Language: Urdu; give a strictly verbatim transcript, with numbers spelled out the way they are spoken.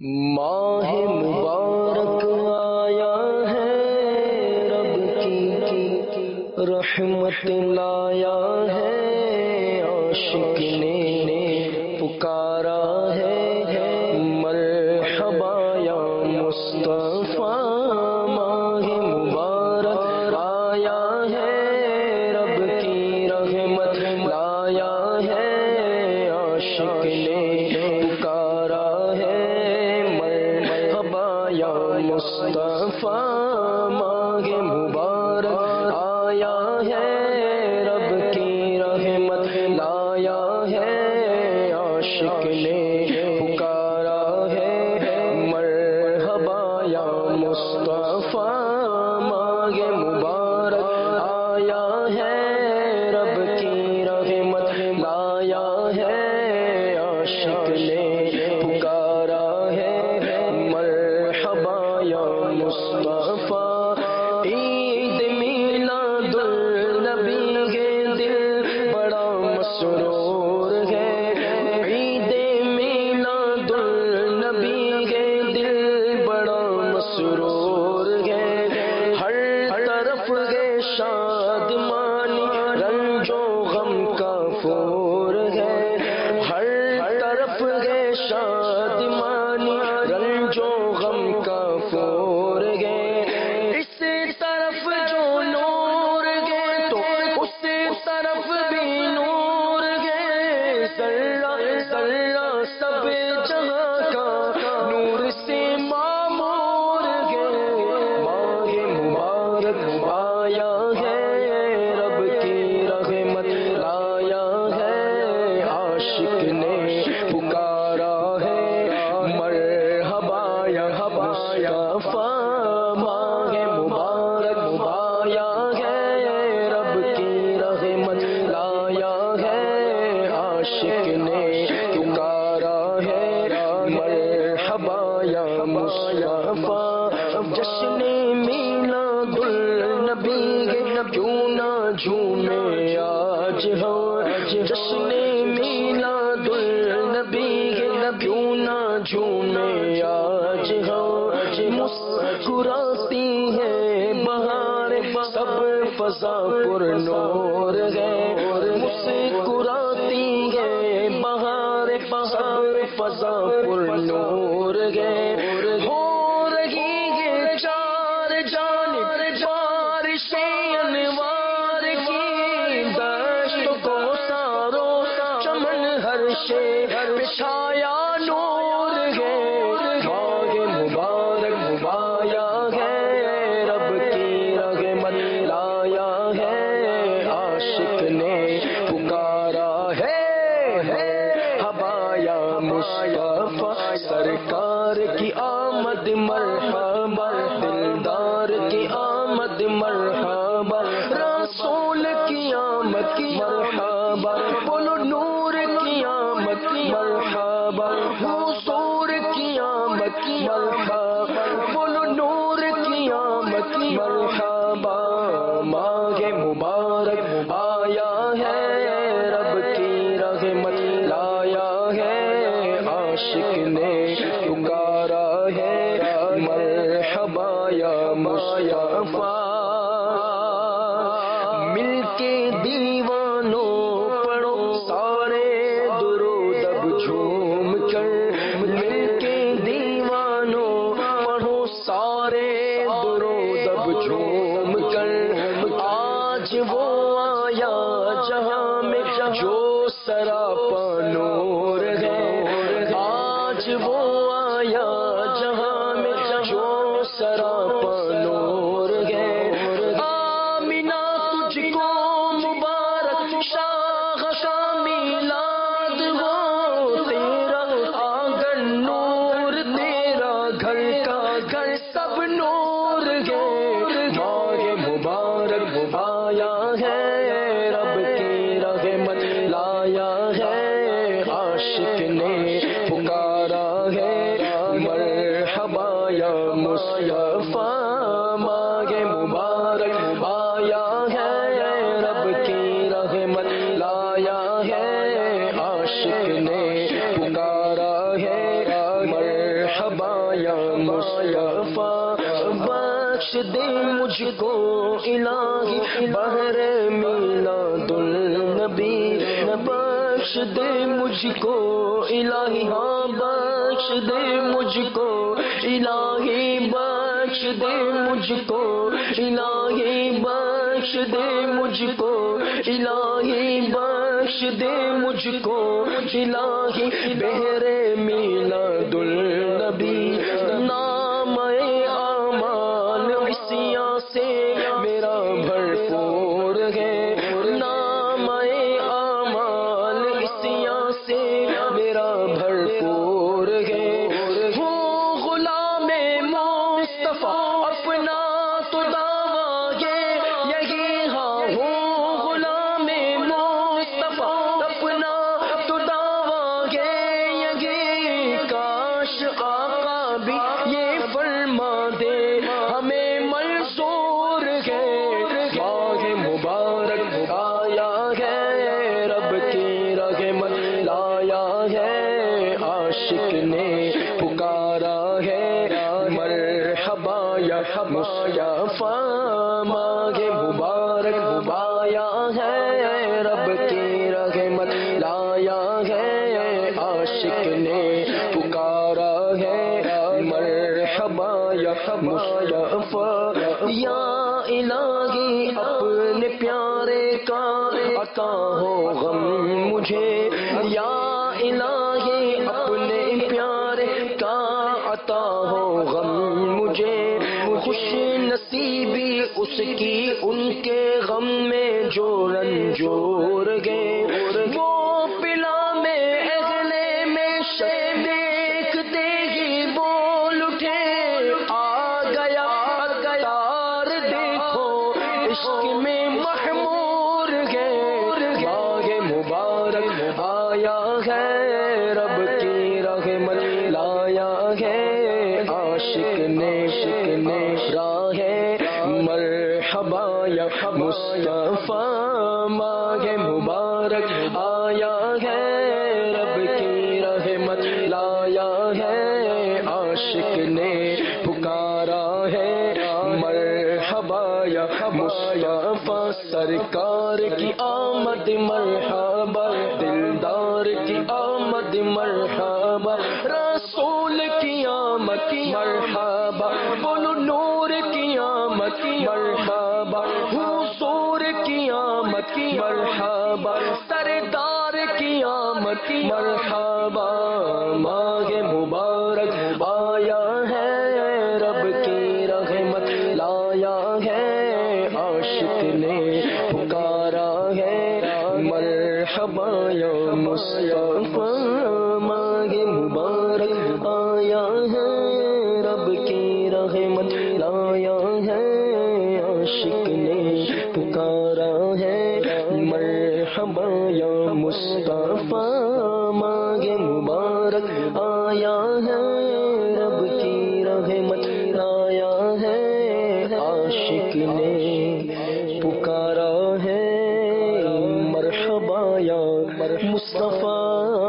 ماہ مبارک آیا ہے رب کی رحمت لایا ہے، عاشق نے پکارا ہے مرحبا یا مصطفیٰ۔ ماہ مبارک آیا ہے رب کی رحمت لایا ہے، عاشق نے پکارا ہے یا مصطفیٰ۔ ماہ مبارک آیا ہے رب کی رحمت لایا ہے، عاشق نے پکارا ہے مرحبا یا مصطفیٰ۔ ماہ مبارک آیا ہے رب کی رحمت لایا ہے، عاشق نے پکارا ہے مصطفیٰ۔ عید میلاد النبی ہے دل بڑا مسرور ہے، عید میلاد النبی ہے دل بڑا مسرور ہے، ہر طرف ہے شادمانی رنج و غم کا پھور ہے، ہر طرف ہے شادمانی رنج و غم کا پھور گے، اس طرف جو نور گے تو اس طرف بھی نور گے، ذرہ ذرہ سب جہاں کا نور سے معمور گے۔ ماہ مبارک آیا ہے رب کی رحمت لایا ہے، عاشق نے پکارا ہے مرحبا یا مصطفیٰ۔ ماہ مبارک آیا ہے رب کی رحمت لایا ہے، عاشق نے پکارا ہے مرحبا یا مصطفیٰ۔ جشن میلاد النبی ہے کیوں نہ جھومے آج ہم، جشن میلاد النبی ہے کیوں نہ جھومے آج ہم، مسکراتی ہے بہار سب فضا پر نور ہے، مسکراتی ہے بہار سب فضا پر نور ہے، ہو رہی ہے چار جانب بارش انوار کی، دشت کو سارو چمن ہر شے چھایا نور ہے۔ ماہ مبارک آیا ہے رب کی رحمت لایا ہے، عاشق نے پکارا ہے مرحبا یا مصطفیٰ۔ سرکار کی آمد مرحبا، دلدار کی آمد مرحبا، رسول کی آمد مرحبا، بولو نور کی آمد مرحبا، حضور کی آمد مرحبا، بولو نور کی آمد مرحبا۔ ماہ مبارک آیا ہے رب کی رحمت لایا ہے، عاشق نے پکارا ہے مرحبا یا مصطفیٰ۔ مل کے دیوانوں پڑھو سارے درود اب جھوم کر، مل کے دیوانوں پڑھو سارے درود اب جھوم کر، آج وہ آیا جہاں میں جو سراپا نور ہے، آج وہ آیا جہاں میں جو سراپا نور ہے، آمینہ تجھ کو مبارک شاہ کا میلاد ہو، تیرا آنگن نور تیرا گھر کا گھر سب نور ہے۔ ماہ مبارک آیا ہے رب کی رحمت لایا ہے، عاشق نے پکارا ہے مرحبا یا مصطفیٰ۔ ماہ مبارک آیا ہے رب کی رحمت لایا ہے، عاشق نے پکارا ہے مرحبا یا مصطفیٰ بخش دے مجھ کو الہی بہر میلاد النبی بخش دے مجھ کو الہی ہاں بخش دے مجھ کو الہی بخش دے مجھ کو الہی بخش دے مجھ کو الہی بخش دے مجھ کو الہی بہر میلاد النبی نام اعمال عصیاں سے میرا بھرپور ہے نام اعمال عصیاں سے میرا بھرپور ہے ہوں غلام مصطفیٰ اپنا تو دعویٰ ہے یہی ہاں ہوں غلام مصطفیٰ اپنا تو دعویٰ ہے یہی کاش آقا بھی یہ فرما دے ہمیں منظور ہے ماہ مبارک آیا ہے رب کی رحمت لایا ہے عاشق نے پکارا ہے مرحبا یا مصطفیٰ ماہ مبارک آیا ہے رب کی رحمت لایا ہے عاشق نے پکارا ہے مرحبا یا مصطفیٰ یا الہی اپنے پیارے کا عطا ہو غم مجھے یا الہی اپنے پیارے کا عطا ہو غم مجھے خوش نصیبی اس کی ان کے غم میں جو رنجور گئے وہ پلا میں اگلے میں شب دیکھتے ہی بول اٹھے آ گیا تار دیکھو عشق میں محمور ہے ماہ مبارک آیا ہے رب کی رحمت لایا ہے عاشق نے شک نے راہ مرحبا یا مصطفیٰ ماہ مبارک آیا ہے رب کی رحمت لایا ہے عاشق نے پکارا ہے مرحبا یا مصطفیٰ سرکار کی آمد مرحبا دلدار کی آمد مرحبا رسول کی آمد مرحبا بولو نور کی آمد مرحبا حضور کی آمد مرحبا سردار کی آمد مرحبا ماہ مبارک آیا ہے رب کی رحمت لایا ہے عاشق نے پکارا ہے مرحبا یا مصطفیٰ ماہ مبارک آیا ہے رب کی رحمت لایا ہے عاشق نے پکارا ہے مرحبا یا مصطفیٰ ماہ مبارک آیا ہے رب کی رحمت لایا ہے عاشق نے پکارا ہے مرحبا یا مصطفیٰ